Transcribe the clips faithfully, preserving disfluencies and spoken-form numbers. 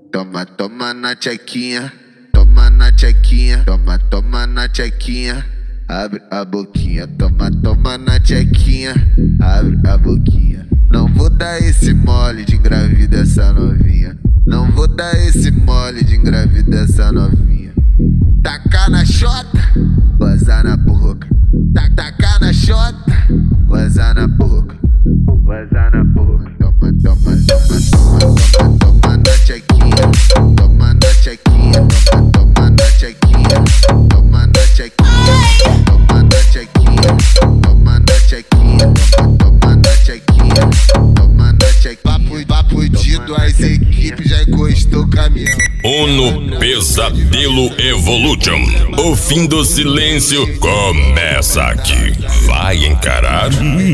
Toma, toma na tchequinha, toma na tchequinha, toma, toma na tchequinha, abre a boquinha, toma, toma na tchequinha, abre a boquinha. Não vou dar esse mole de engravida essa novinha, não vou dar esse mole de engravida essa novinha. Tacar na chota, gozar na boca, tacar na chota, gozar na boca, gozar na boca. Toma, toma, toma, toma, toma, toma na tchequinha, toma na tchequinha, toma, toma na tchequinha, toma na tchequinha, toma na tchequinha, toma na tchequinha, toma na tchequinha, toma na tchequinha. Papo, papo dito, as equipes já encostou o caminhão. Uno Pesadelo Evolution. O fim do silêncio começa aqui. Vai encarar?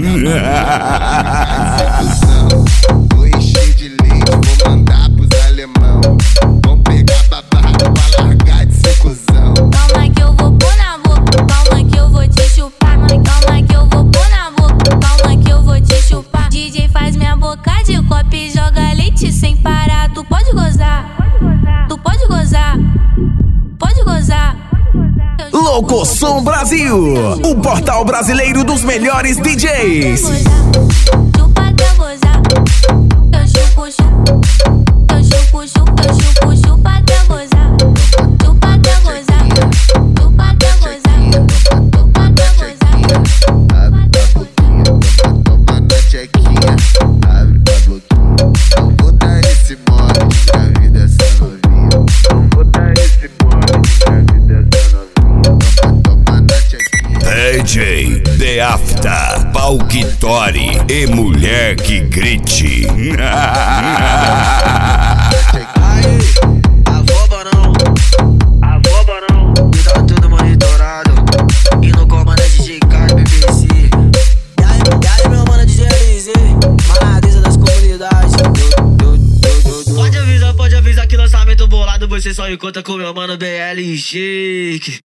Vou encher de leite, vou mandar pros alemão. Vão pegar babado pra largar de ser cuzão. Calma que eu vou pôr na boca, calma que eu vou te chupar. Calma que eu vou pôr na boca, calma que eu vou te chupar. D J faz minha boca de copo e joga leite sem parar. Tu pode gozar, tu pode gozar, pode gozar. Locosom Brasil, o portal brasileiro dos melhores D Js. Chupa até gozar, eu chupo, chupo, eu chupo, chupo, eu chupo, chupa até gozar, chupa até gozar, chupa até gozar, chupa até gozar. Abre a boquinha, toma na tchequinha, abre a boquinha. Não vou dar esse mole de engravida essa novinha, não vou dar esse mole de engravida essa novinha. Toma, toma na tchequinha. D J The Afta, Pauquitori e mulher que grite. Aí, avoba não, avoba não. Me dá tudo monitorado e no comando é D J K B B C. E aí, e aí meu mano D J L Z, maladeza das comunidades. Pode avisar, pode avisar que lançamento bolado você só encontra com meu mano B L Shake.